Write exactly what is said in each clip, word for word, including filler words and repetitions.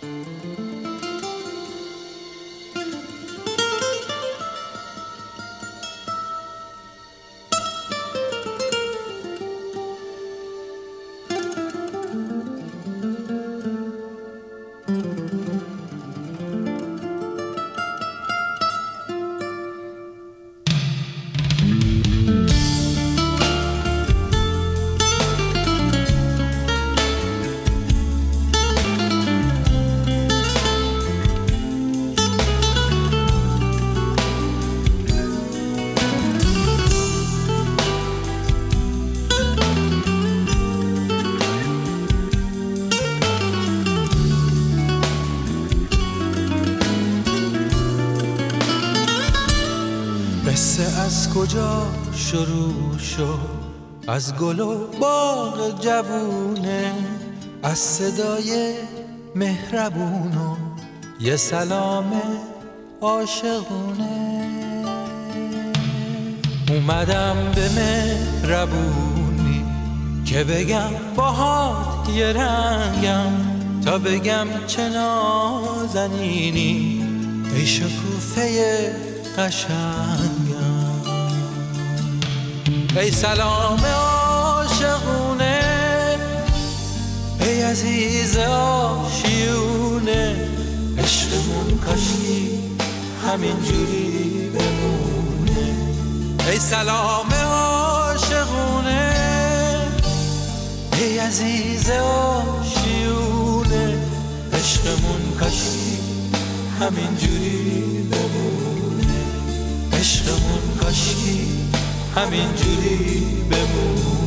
قصه از کجا شروع شد؟ از گل و باغ جوونه، از صدای مهربون و یه سلام عاشقونه. اومدم به مهربونی که بگم باهات یه رنگم، تا بگم چه نازنینی ای شکوفه قشنگم. ای سلام عاشقونه، ای عزیز آشیونه، عشقمون کاشکی همینجوری بمونه. ای سلام عاشقونه، ای عزیز آشیونه، عشقمون کاشکی همینجوری بمونه. عشقمون کاشکی همینجوری بمونه.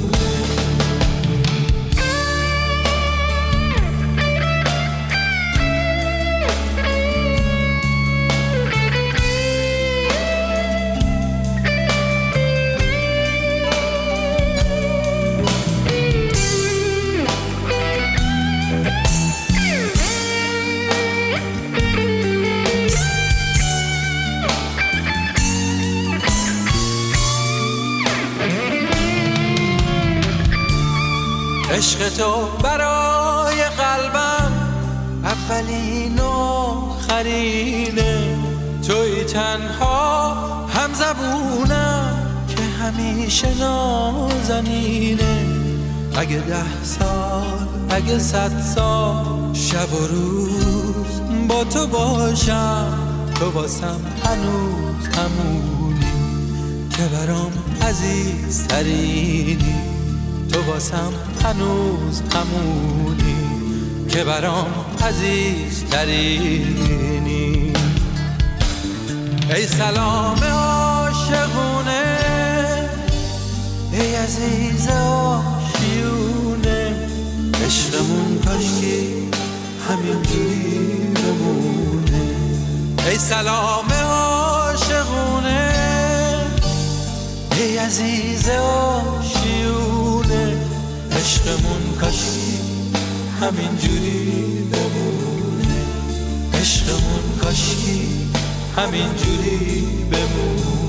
عشق تو برای قلبم اولین و آخرینه، توی تنها هم زبونم که همیشه نازنینه. اگه ده سال اگه صد سال شب و روز با تو باشم، تو واسم هنوز همونی که برام عزیز ترینی. تو واسم هنوز همونی که برام عزیز ترینی. ای سلام عاشقونه، ای عزیز آشیونه، عشقمون کاشکی همینجوری بمونه. ای سلام عاشقونه، ای عزیز آشیونه، عشقمون کاشکی همینجوری بمونه. عشقمون کاشکی همینجوری بمونه.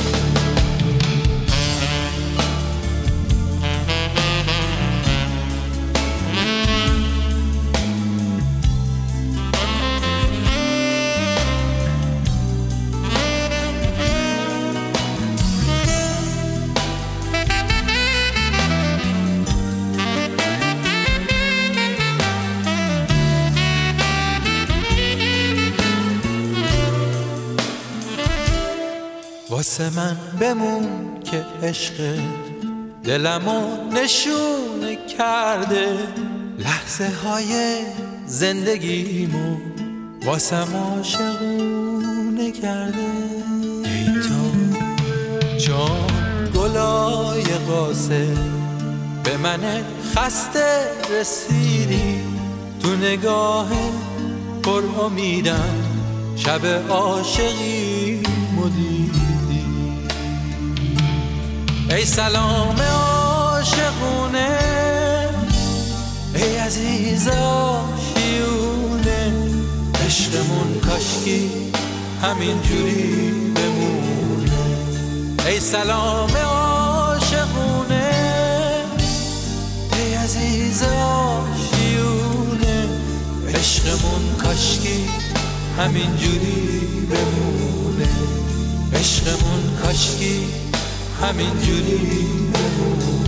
واسه من بمون که عشق دلمو نشونه کرده، لحظه های زندگیمو واسم عاشقونه کرده. ای تو جان گلای قاسه، به من خسته رسیدی، تو نگاه پر امیدم شب عاشقی مدیدی. ای سلام عاشقونه، ای عزیز آشیونه، عشقمون کاشکی همینجوری بمونه. ای سلام عاشقونه، ای عزیز آشیونه، عشقمون کاشکی همین جوری بمونه، عشقمون کاشکی همین جوری بمونه.